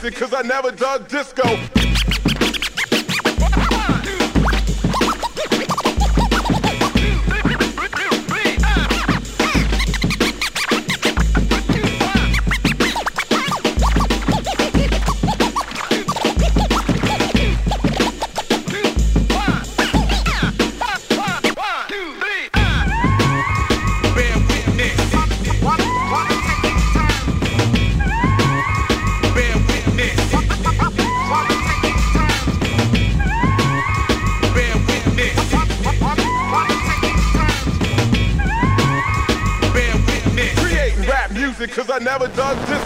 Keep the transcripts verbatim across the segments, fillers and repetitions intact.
music, cause I never dug disco. Cause I never dug this.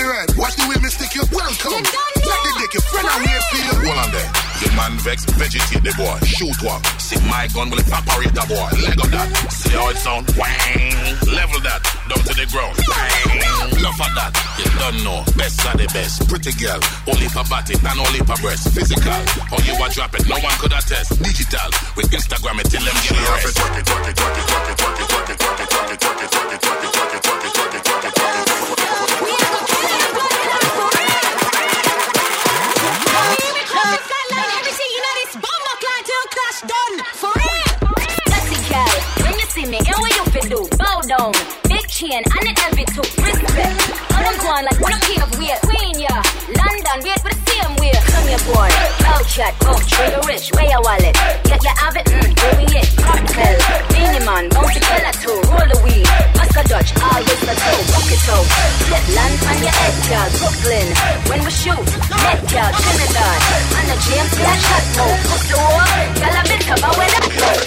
Alright, watch the way me stick you. Welcome. Like the dick, your friend out here feel. Hold on there. Your man vex, vegetate the boy. Shoot one. See my gun will evaporate the boy. Leg up that. See how it sound? Wang. Level that. Down to the ground. Wang. Love at that. You don't know. Best are the best. Pretty girl. Only for body and only for breast. Physical. How you a drop it? No one could attest. Digital. With Instagram it till them get the rest. Twerk it, twerk it, twerk it, twerk it, twerk it, twerk it, twerk it, twerk it, twerk it, twerk it, twerk it, twerk it, twerk it, twerk it, twerk it, twerk it, twerk it, twerk it. Me, and what you fin do? Bow down, big chain, and an envy too. Respect. All I'm going like what I'm here with. Queen, yeah. London, wait for the same way. Come here, boy. Out chat, go. Show you rich, where your wallet? Get your have it, mm, where we it? Cocktail. Beanie man, bouncy killer too. Roll the weed. Oscar Dutch, always the toe. Rock it out. Get land on your head, girl. Brooklyn. When we shoot, net girl, Trinidad. And the James Flash hot mode. Put the war. Girl, a bit about where that goes.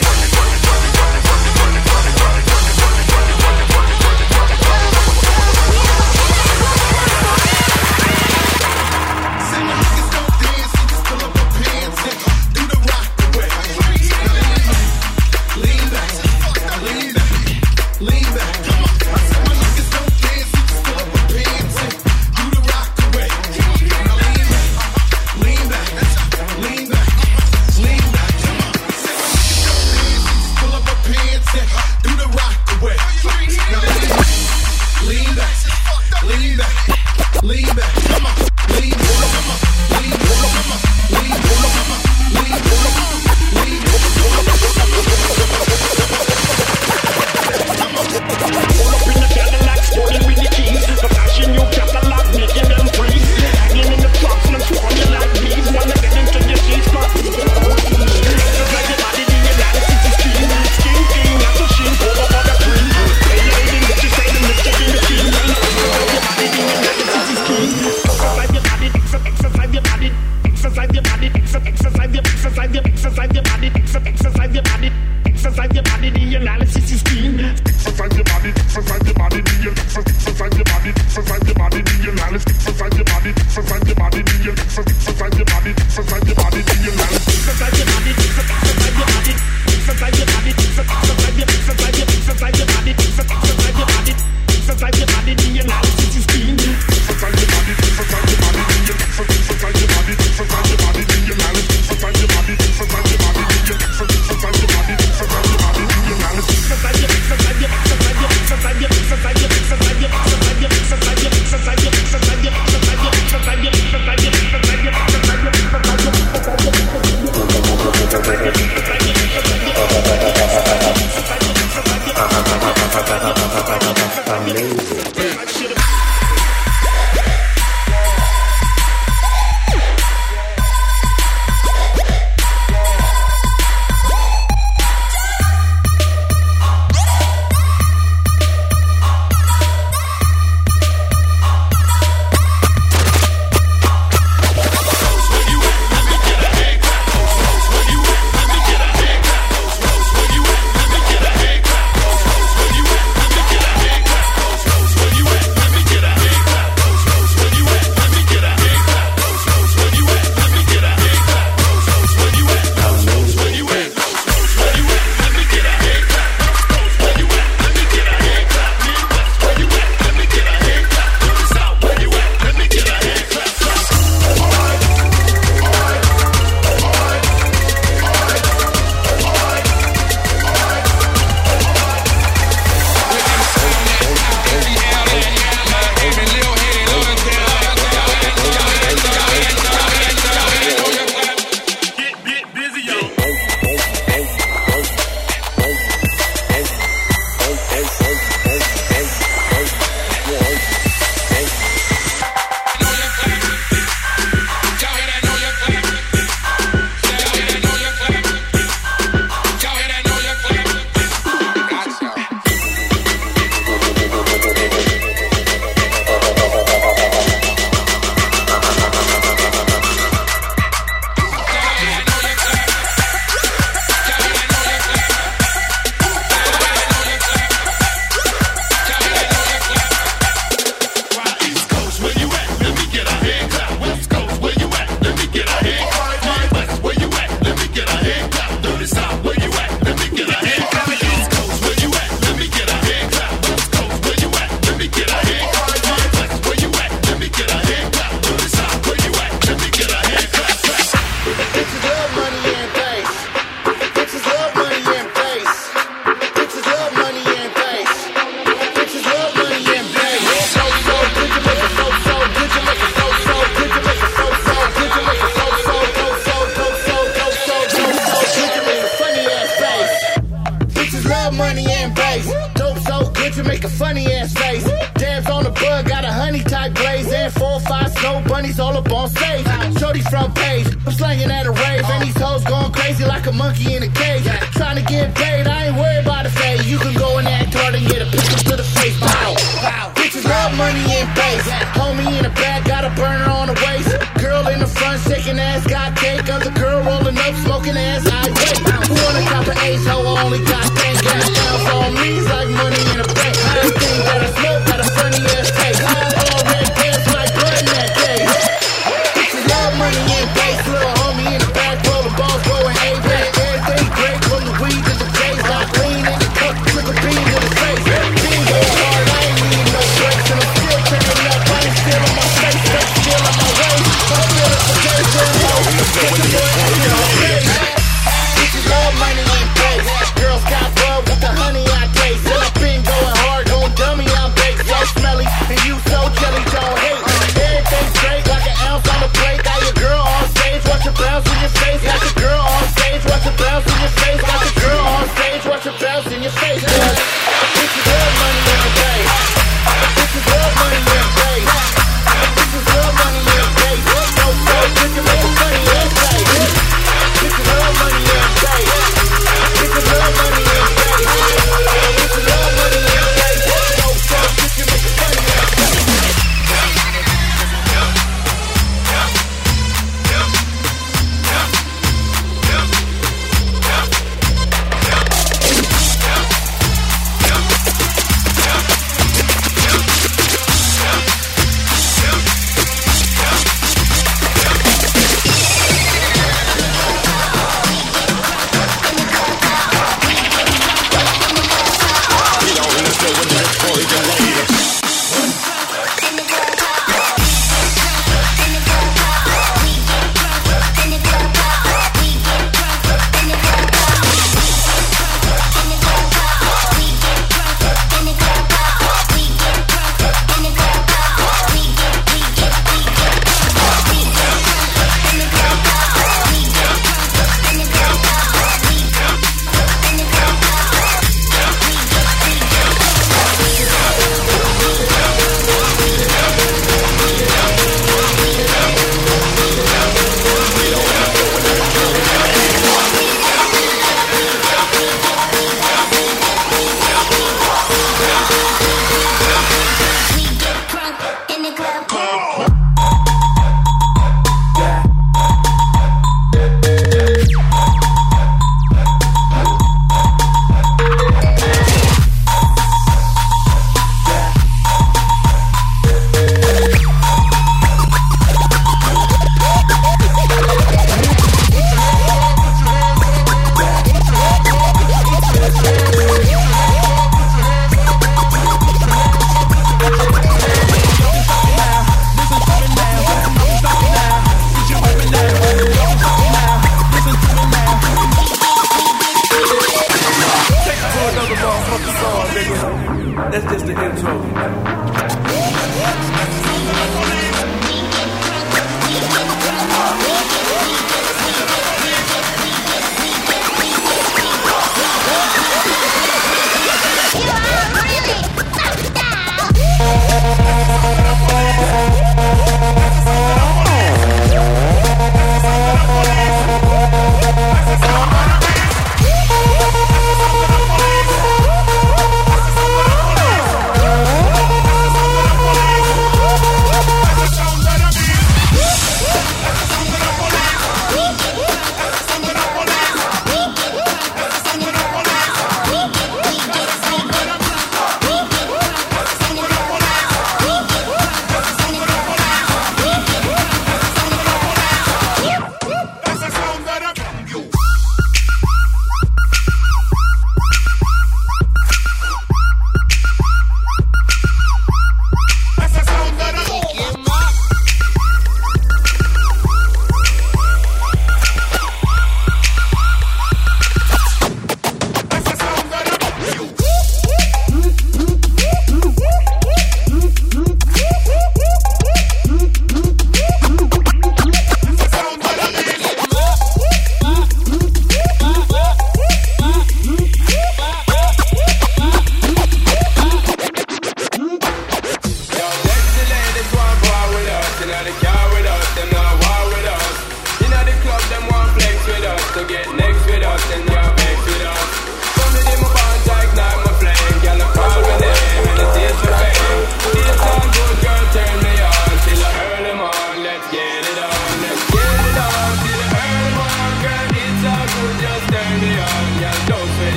funny ass face. Dabs on the bug, got a honey type glaze. And four or five snow bunnies all up on stage. Shorty front page, I'm slanging at a rave. And these hoes going crazy like a monkey in a cage. Trying to get paid, I ain't worried about the fade. You can go and act hard and get a pistol to the face. Pow, pow. Bitches love money and bass. Homie in the back, got a burner on the waist. Girl in the front, shaking ass, got cake. Other girl rolling up, smoking ass, I wait. Who wanna cop an ace, hoe, I only got ten gas pounds on me, it's like money in a bank. Everything that I smoke got a funny ass taste. All red pants like blood in that day. Bitches love money and bass. Little homie in the back, rolling balls, going A-Bay. Everything great, from the weed to the J's. Like lean in the cup, trick a bean to the face. Being going hard, I ain't need no breaks. And I'm still turning up, I ain't still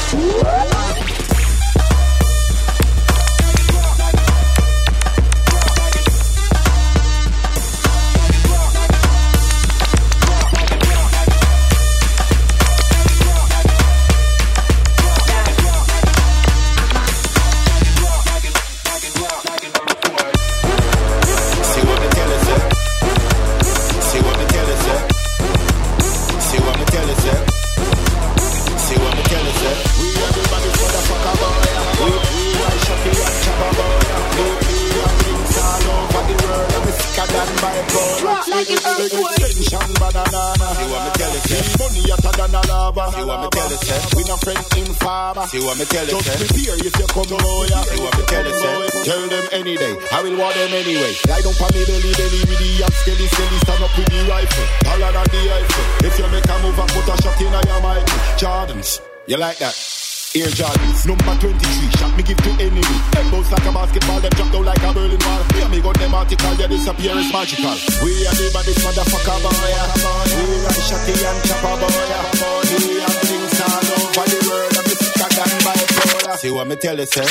See what me tell you, just prepare if you come lawyer. See what me tell you, tell them any day. I will want them anyway. Lie down for me belly belly with the yak skelly skelly. Stand up with the rifle, taller than the Eiffel. If you make a move and put a shot in your Michael Jordans, you like that? Air Jordans, number twenty-three. Shot me give to enemy. Head bounce like a basketball, them drop down like a Berlin Wall. Yeah, me got them article, their disappearance magical. We are the baddest motherfucker boy. We run shotty and chopper boy. We have things all over the world. See what me tell you, sir?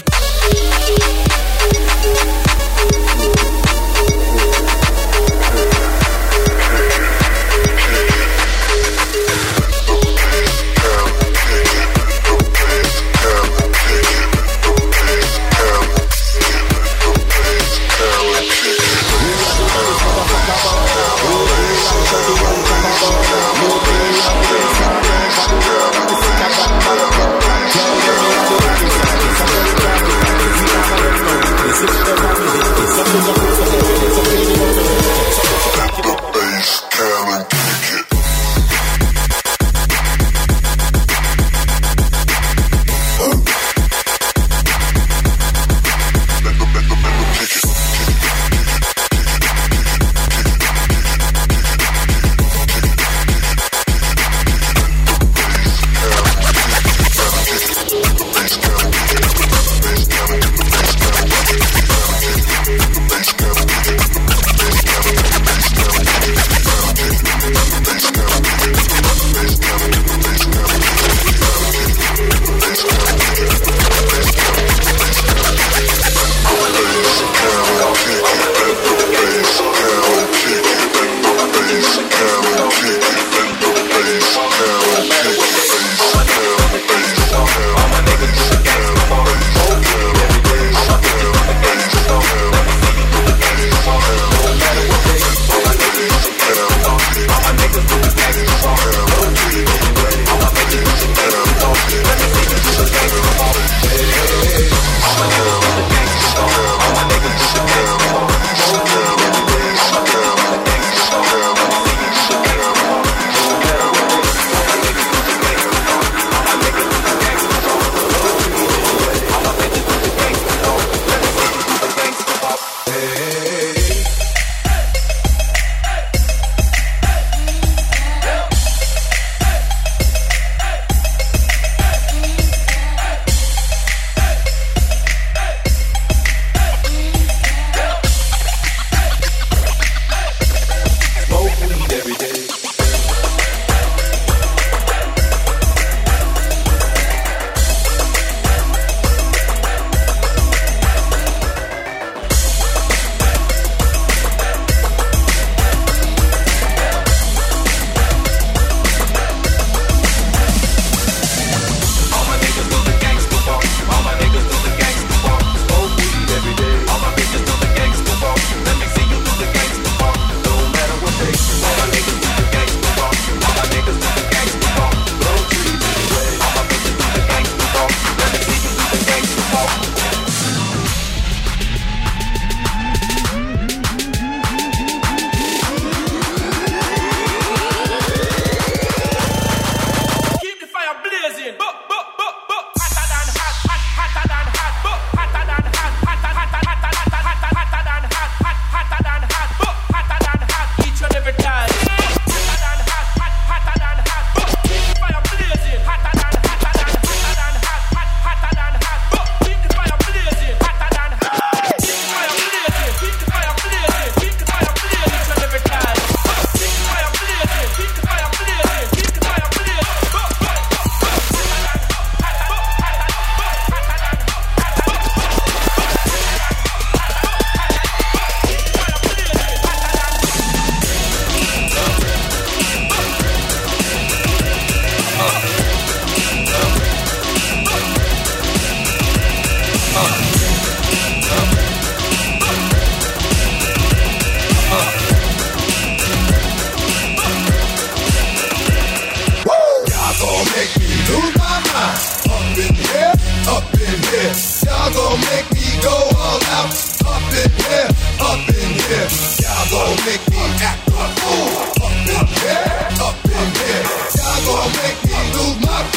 This is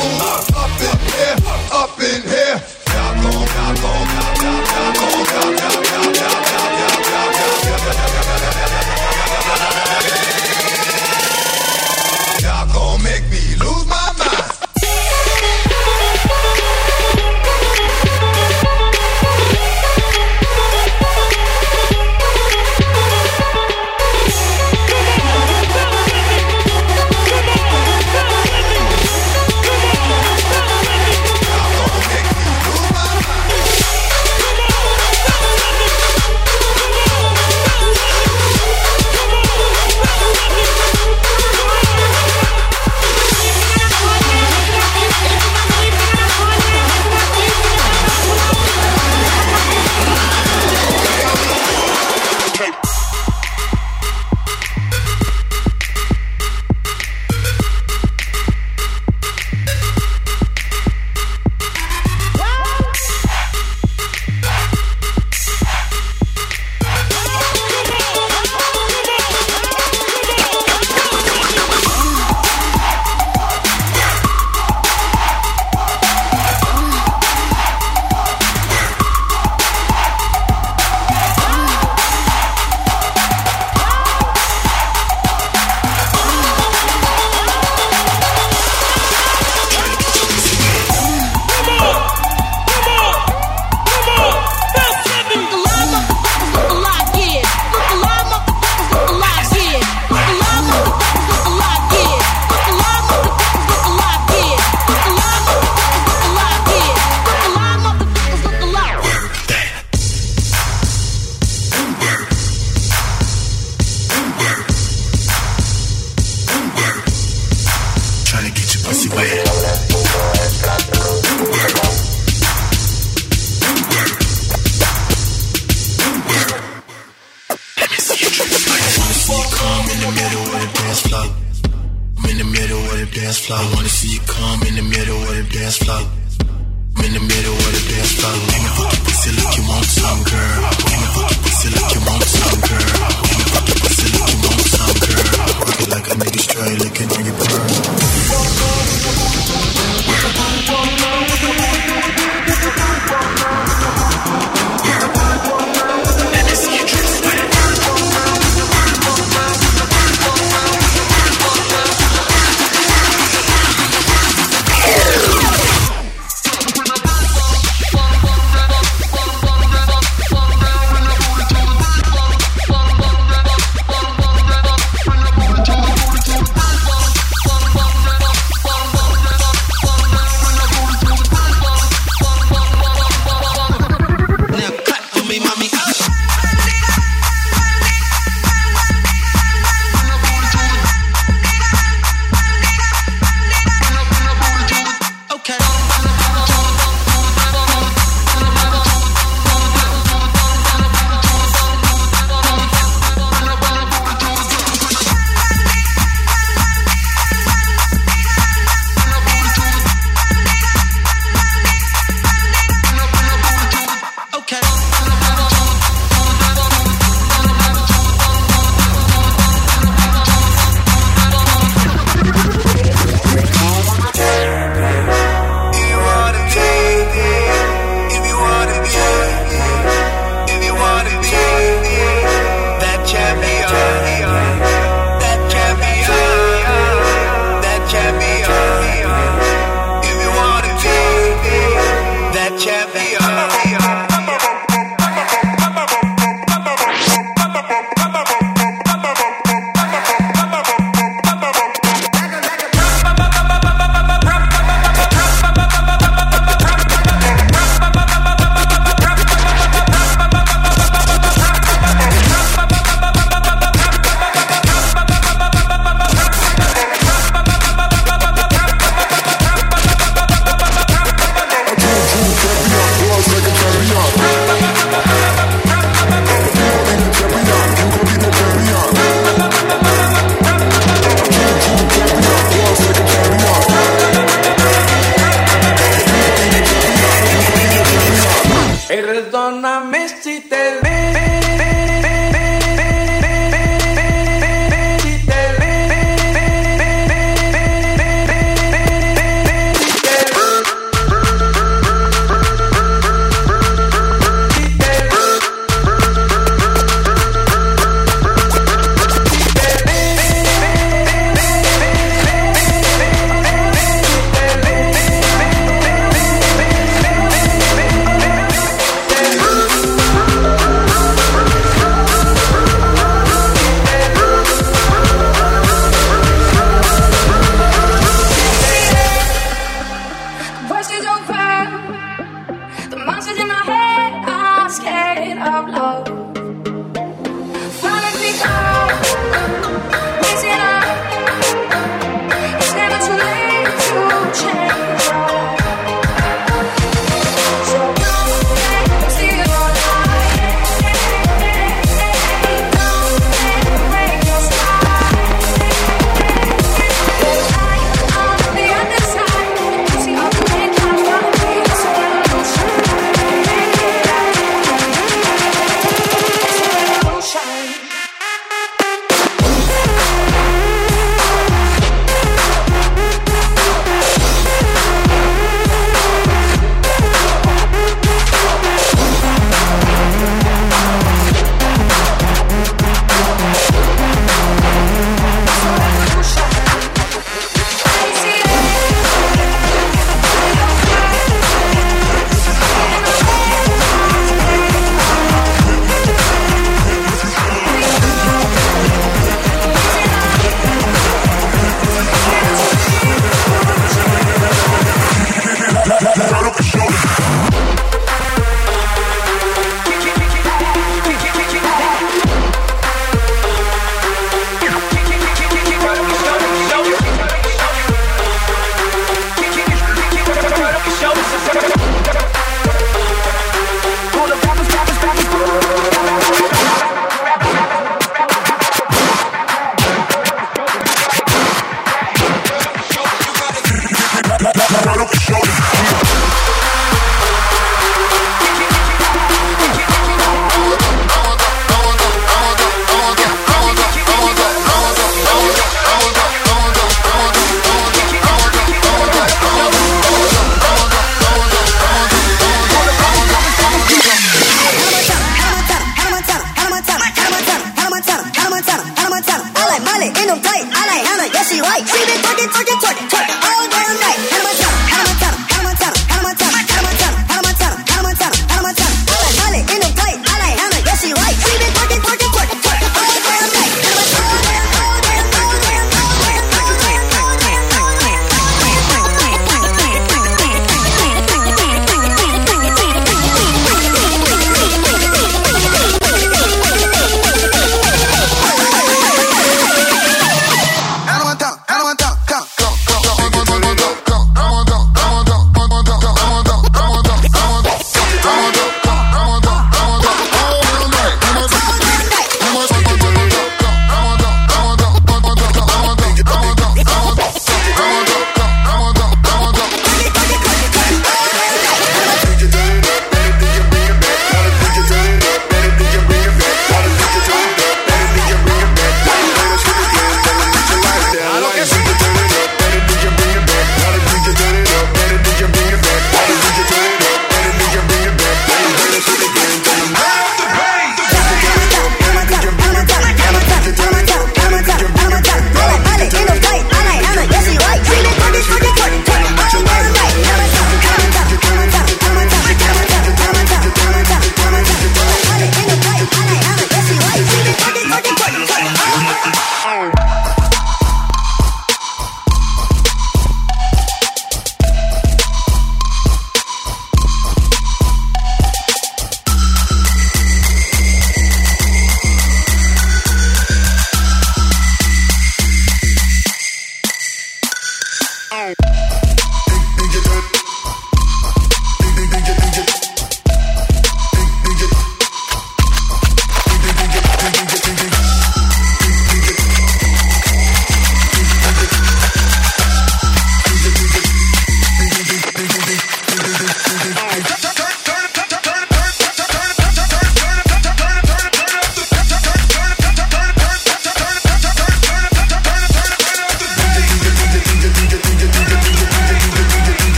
move up in here, up in here. Y'all gon', y'all gon', y'all gon', y'all gon', y'all gon', y'all gon', y'all gon' make me lose my mind. Bum,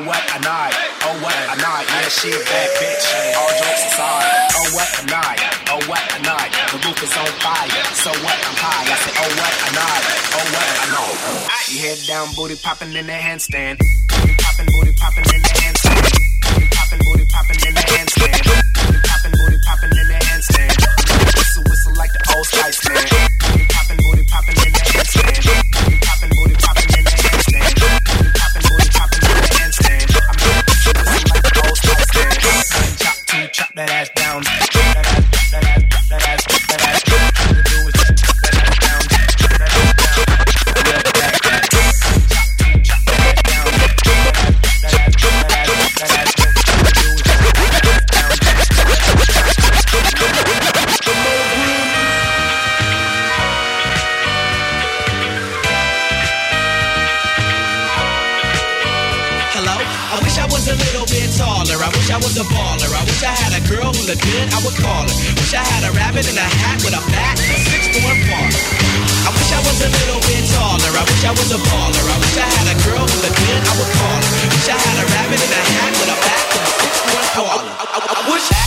Oh what a night, oh what a night. Yeah, she a bad bitch. All jokes aside. Oh what a night, oh what a night. The roof is on fire, so what I'm high. I say oh what a night, oh what a night. You head down, booty popping in the handstand. Booty popping, booty popping in the handstand. Booty popping, booty popping in the handstand. Booty popping, booty popping in the handstand. Whistle, whistle like the old Spice Man. Booty popping, booty popping in the handstand. Booty popping, booty popping in the handstand. Booty popping, booty popping in the handstand. I'm gonna whistle, whistle like the old Spice Man. One chop, two chop that ass down. That ass, that ass, that ass, that ass. All you do is just chop that ass down. Chop that ass down. Yeah, that, that. Chop, two chop that ass down. That ass, that ass, that ass, that ass. All you do is just chop that ass down. Hello? I wish I was a little bit taller. I wish I was a baller. I wish I had a girl who looked good, I would call her. Wish I had a rabbit in a hat with a bat and a six-foot park. I wish I was a little bit taller. I wish I was a baller. I wish I had a girl who looked good, I would call her. Wish I had a rabbit in a hat with a bat and a six-foot park. I, I, I, I wish I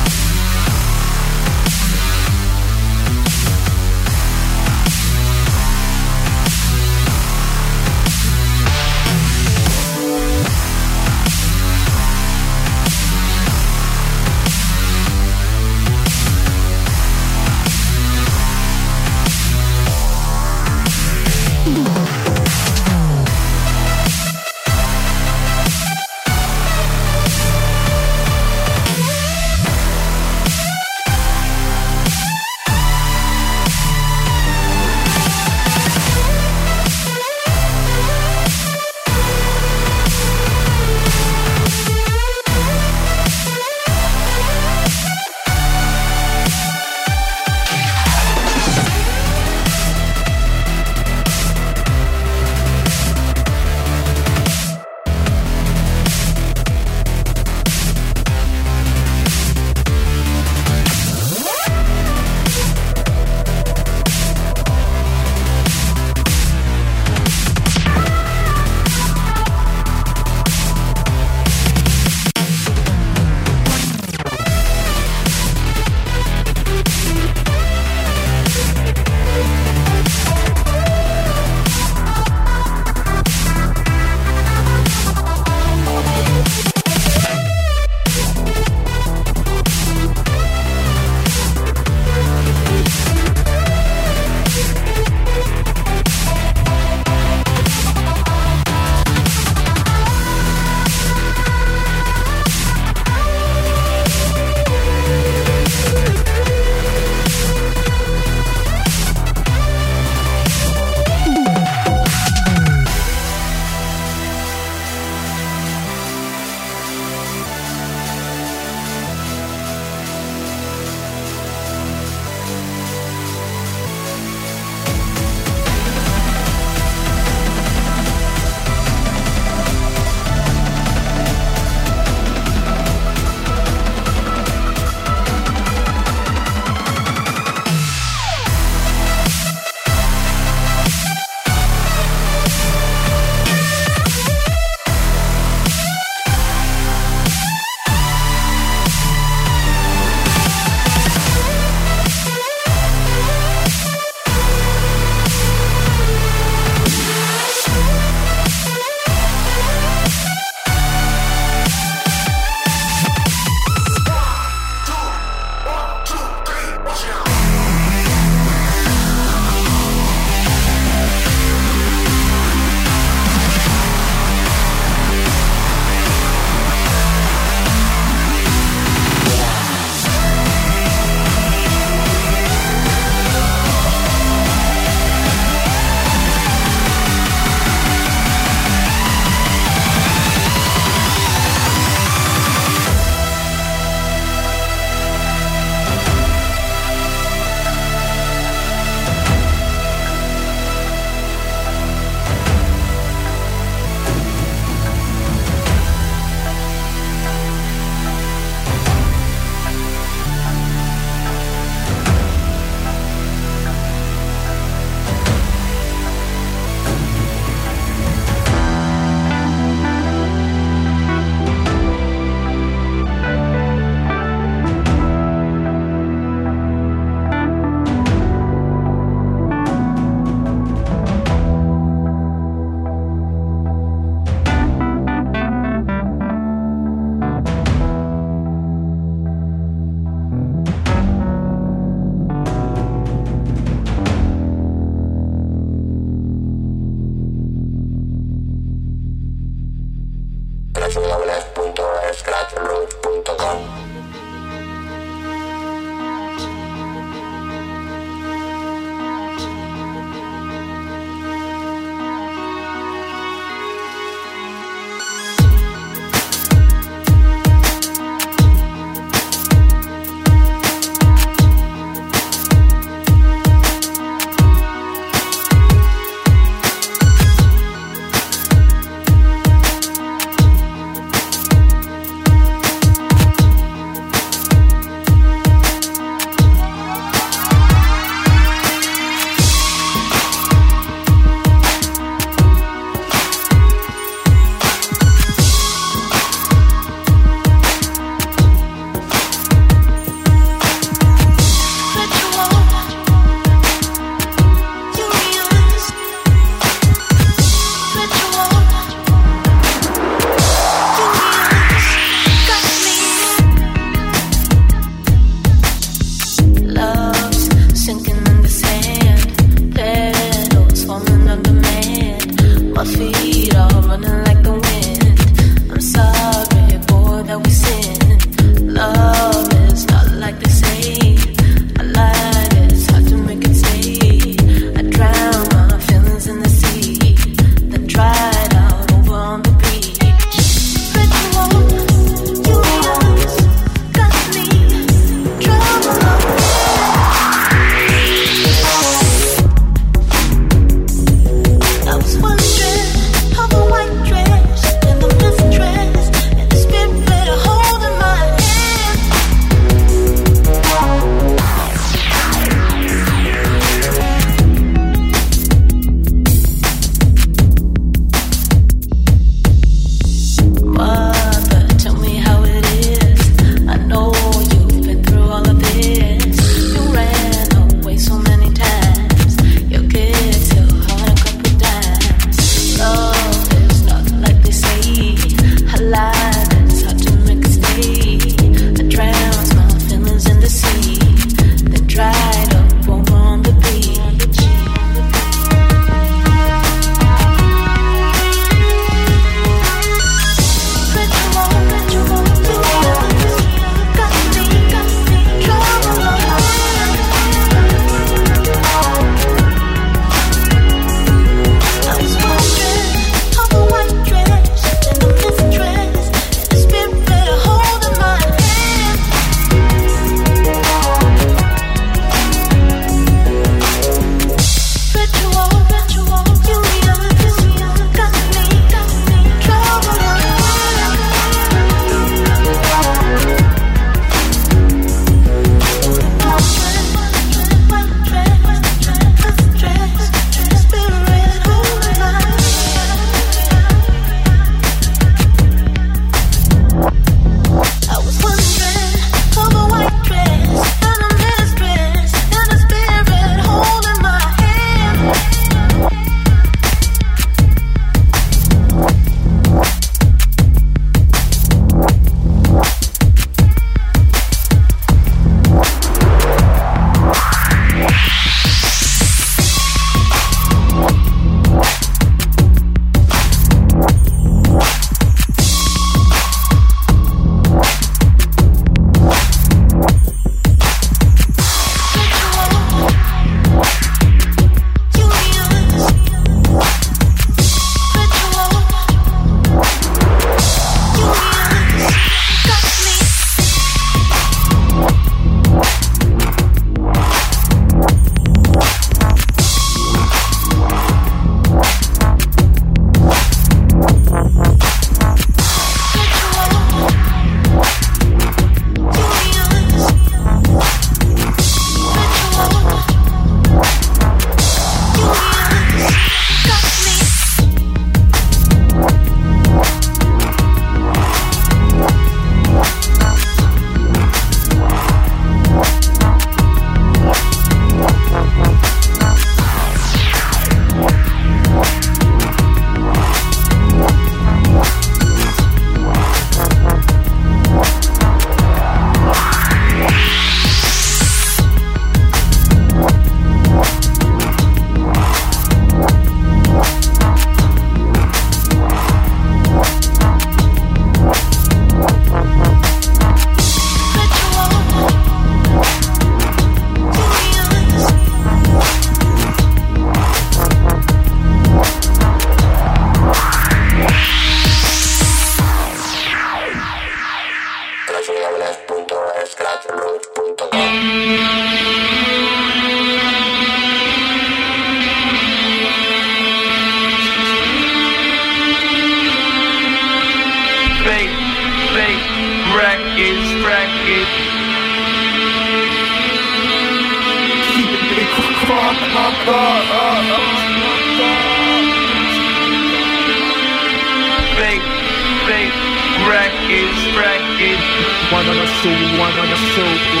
Fake, fake records, records. One on the soul, one on the soul.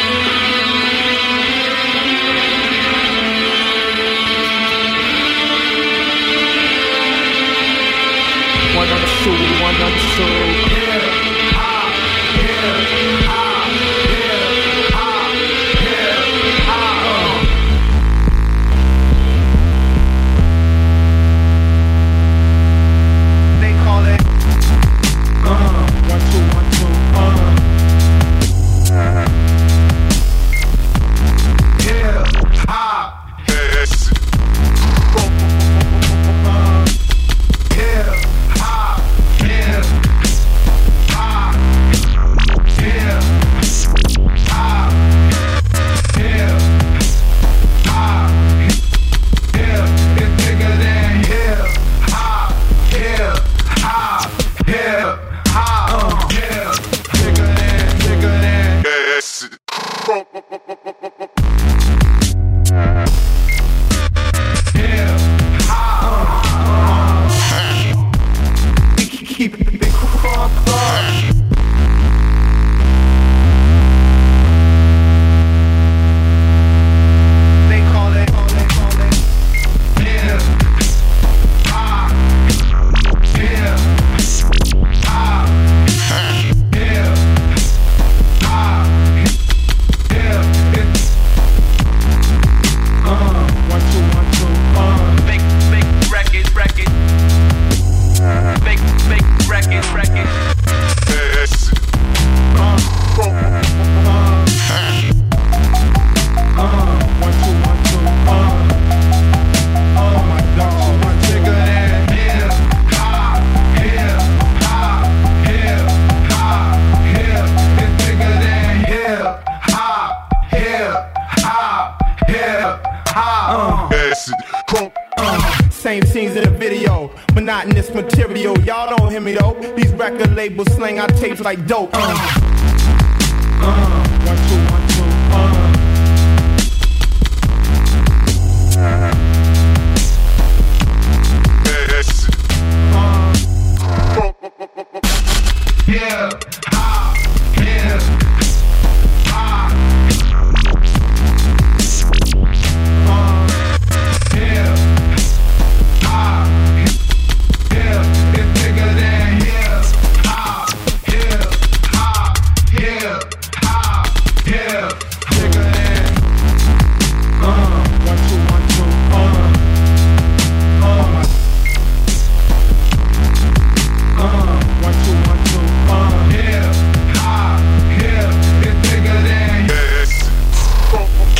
One on the soul, one on the soul. Yeah, ah, yeah, ah, yeah, ah, yeah, ah. They call it uh, one, two, one, two, uh. yeah, ah, Yes. yeah. Same scenes in the video, monotonous material. Y'all don't hear me though. These record labels slang our tapes like dope. Uh, uh, one, two, one, two, uh. Yes. Uh. Yeah, ah, yeah, ah.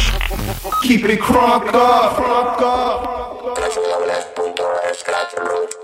Keep it crunk up, crunk up. Scratch